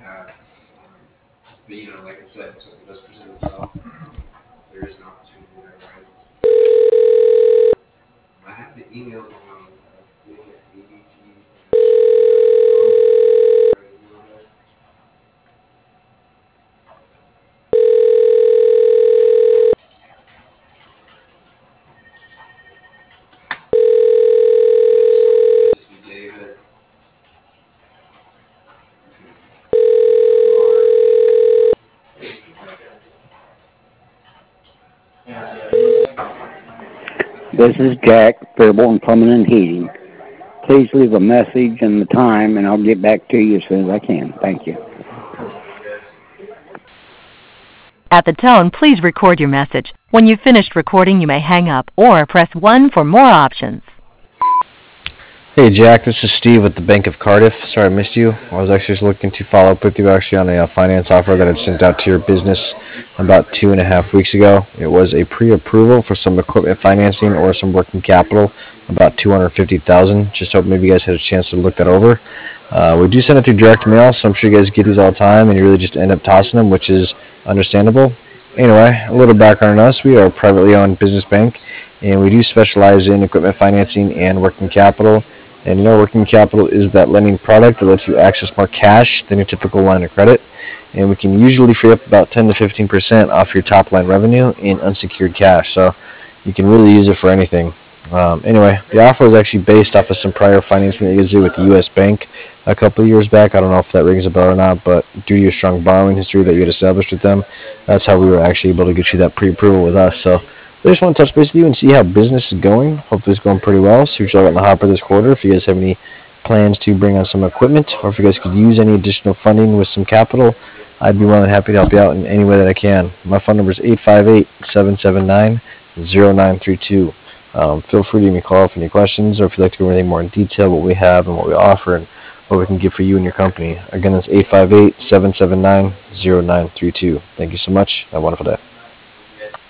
have. But like I said, if something does present itself, there is an opportunity there, right? I have the email thing at adt-com. This be David. This is Jack, Fairborn Plumbing and Heating. Please leave a message and the time, and I'll get back to you as soon as I can. Thank you. At the tone, please record your message. When you've finished recording, you may hang up or press 1 for more options. Hey Jack, this is Steve with the Bank of Cardiff. Sorry I missed you. I was actually just looking to follow up with you actually on a finance offer that I'd sent out to your business about 2.5 weeks ago. It was a pre-approval for some equipment financing or some working capital, about $250,000. Just hope maybe you guys had a chance to look that over. We do send it through direct mail, so I'm sure you guys get these all the time, and you really just end up tossing them, which is understandable. Anyway, a little background on us. We are a privately owned business bank, and we do specialize in equipment financing and working capital. And working capital is that lending product that lets you access more cash than your typical line of credit. And we can usually free up about 10 to 15% off your top line revenue in unsecured cash. So you can really use it for anything. Anyway, the offer was actually based off of some prior financing that you guys did with the U.S. Bank a couple of years back. I don't know if that rings a bell or not, but due to your strong borrowing history that you had established with them, that's how we were actually able to get you that pre-approval with us. So I just want to touch base with you and see how business is going. Hopefully it's going pretty well. See what y'all got in the hopper this quarter. If you guys have any plans to bring on some equipment, or if you guys could use any additional funding with some capital, I'd be more than happy to help you out in any way that I can. My phone number is 858-779-0932. Feel free to give me a call if any questions, or if you'd like to go over anything more in detail, what we have and what we offer and what we can get for you and your company. Again, that's 858-779-0932. Thank you so much. Have a wonderful day.